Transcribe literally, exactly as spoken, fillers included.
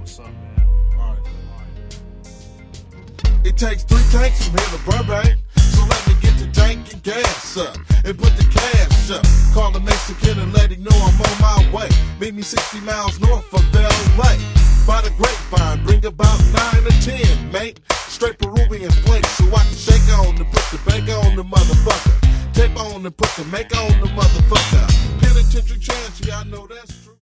what's up, man. Alright, alright. It takes three tanks from here to Burbank, so let me get the tank and gas up and put the cash up. Call the Mexican and let him know I'm on my way. Meet me sixty miles north of L A. By the grapevine, bring about nine or ten, mate. Straight Peruvian flake, so I can shake on and put the bank on the motherfucker. Tape on and put the make on the motherfucker. Penitentiary chance, yeah, I know that's